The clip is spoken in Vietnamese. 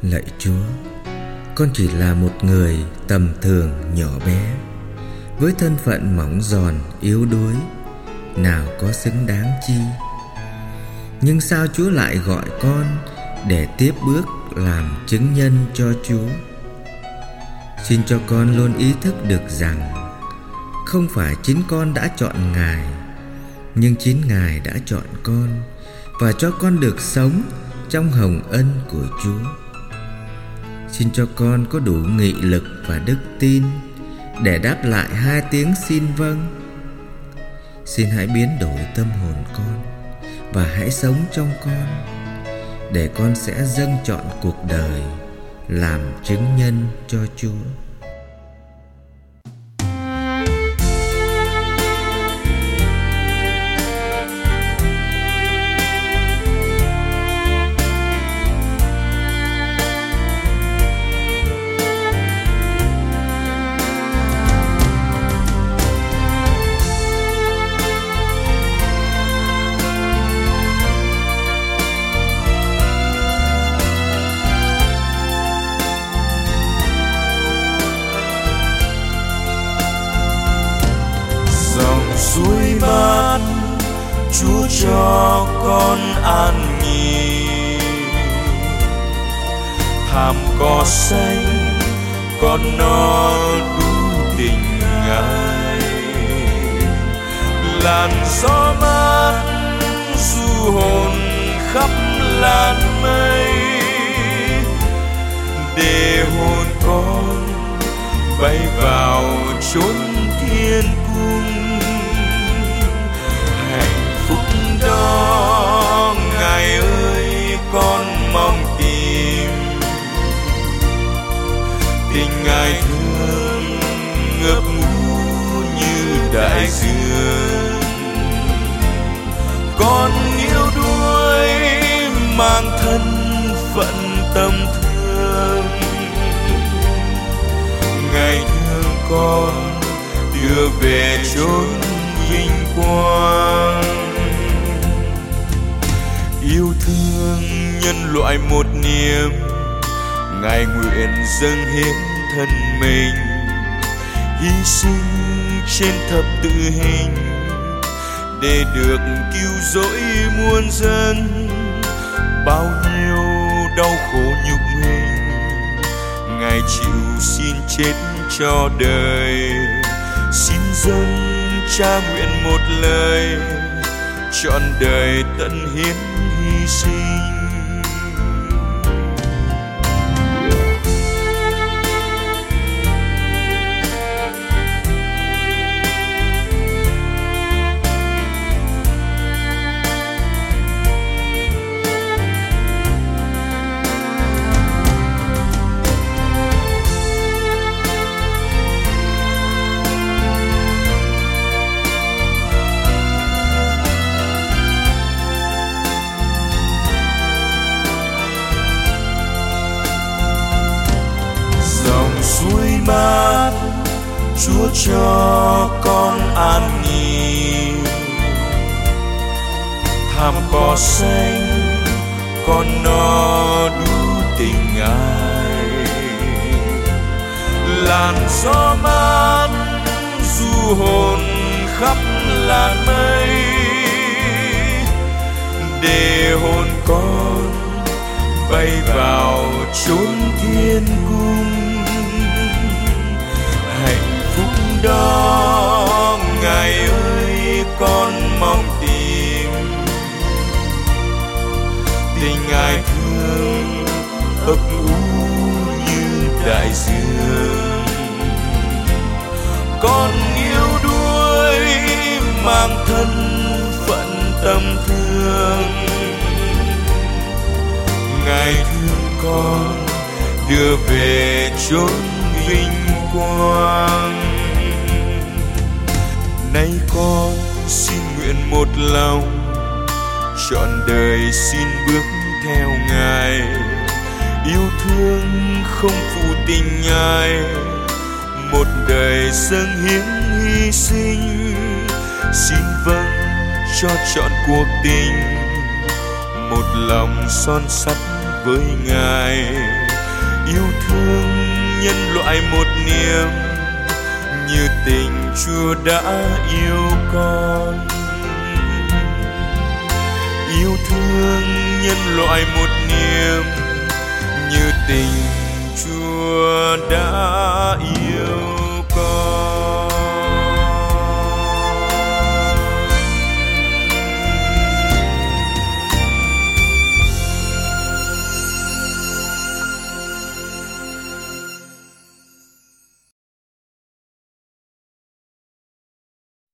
Lạy Chúa, con chỉ là một người tầm thường nhỏ bé, với thân phận mỏng giòn yếu đuối, nào có xứng đáng chi. Nhưng sao Chúa lại gọi con để tiếp bước làm chứng nhân cho Chúa? Xin cho con luôn ý thức được rằng không phải chính con đã chọn Ngài, nhưng chính Ngài đã chọn con và cho con được sống trong hồng ân của Chúa. Xin cho con có đủ nghị lực và đức tin để đáp lại 2 tiếng xin vâng. Xin hãy biến đổi tâm hồn con và hãy sống trong con, để con sẽ dâng trọn cuộc đời làm chứng nhân cho Chúa. Suối mát Chúa cho con an nghỉ, thảm cỏ xanh con no đủ tình Ngài. Làn gió mát du hồn khắp làn mây, để hồn con bay vào chốn thiên cung. Đó Ngài ơi con mong tìm, tình Ngài thương ngập ngũ như đại dương. Con yêu đuối mang thân phận tầm thường, Ngài thương con đưa về chốn vinh quang. Yêu thương nhân loại một niềm, Ngài nguyện dâng hiến thân mình, hy sinh trên thập tự hình để được cứu rỗi muôn dân. Bao nhiêu đau khổ nhục hình, Ngài chịu xin chết cho đời. Xin dâng Cha nguyện một lời, trọn đời tận hiến hy sinh. Suối mát Chúa cho con an nghỉ, thảm cỏ xanh con no đủ tình Ngài. Làn gió mát du hồn khắp làn mây, để hồn con bay vào chốn thiên cung. Hạnh phúc đó Ngài ơi con mong tìm, tình Ngài thương ấp ủ như đại dương. Con yêu đuối mang thân phận tầm thường, Ngài thương con đưa về chốn vinh quang. Nay con xin nguyện một lòng, trọn đời xin bước theo Ngài. Yêu thương không phụ tình Ngài, một đời dâng hiến hy sinh. Xin vâng cho trọn cuộc tình, một lòng son sắt với Ngài. Yêu thương nhân loại một niềm, như tình Chúa đã yêu con. Yêu thương nhân loại một niềm, như tình Chúa đã